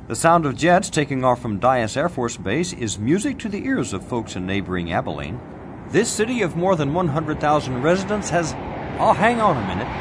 The sound of jets taking off from Dyess Air Force Base is music to the ears of folks in neighboring Abilene. This city of more than 100,000 residents has... Oh, hang on a minute.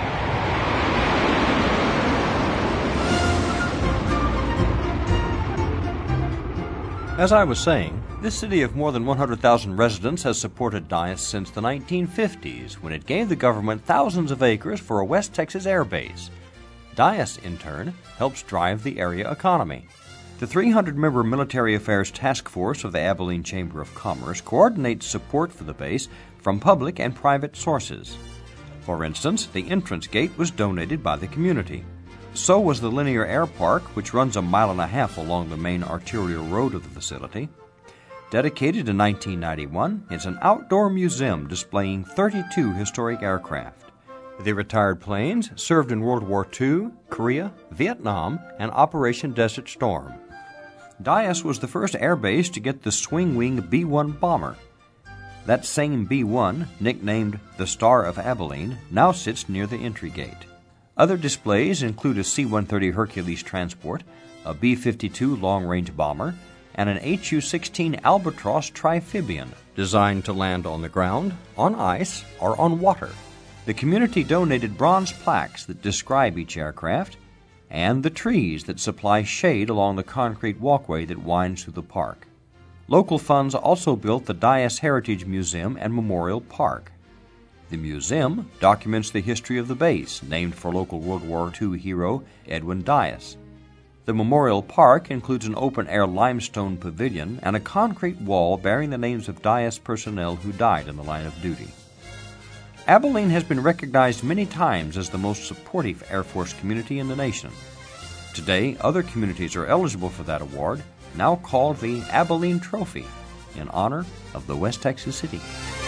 As I was saying, this city of more than 100,000 residents has supported Dyess since the 1950s, when it gave the government thousands of acres for a West Texas air base. Dyess, in turn, helps drive the area economy. The 300-member Military Affairs Task Force of the Abilene Chamber of Commerce coordinates support for the base from public and private sources. For instance, the entrance gate was donated by the community. So was the Linear Air Park, which runs a mile and a half along the main arterial road of the facility. Dedicated in 1991, it's an outdoor museum displaying 32 historic aircraft. The retired planes served in World War II, Korea, Vietnam, and Operation Desert Storm. Dyess was the first air base to get the swing-wing B-1 bomber. That same B-1, nicknamed the Star of Abilene, now sits near the entry gate. Other displays include a C-130 Hercules transport, a B-52 long-range bomber, and an HU-16 Albatross trifibian, designed to land on the ground, on ice, or on water. The community donated bronze plaques that describe each aircraft, and the trees that supply shade along the concrete walkway that winds through the park. Local funds also built the Dyess Heritage Museum and Memorial Park. The museum documents the history of the base, named for local World War II hero Edwin Dyess. The Memorial Park includes an open-air limestone pavilion and a concrete wall bearing the names of Dyess personnel who died in the line of duty. Abilene has been recognized many times as the most supportive Air Force community in the nation. Today, other communities are eligible for that award, now called the Abilene Trophy, in honor of the West Texas city.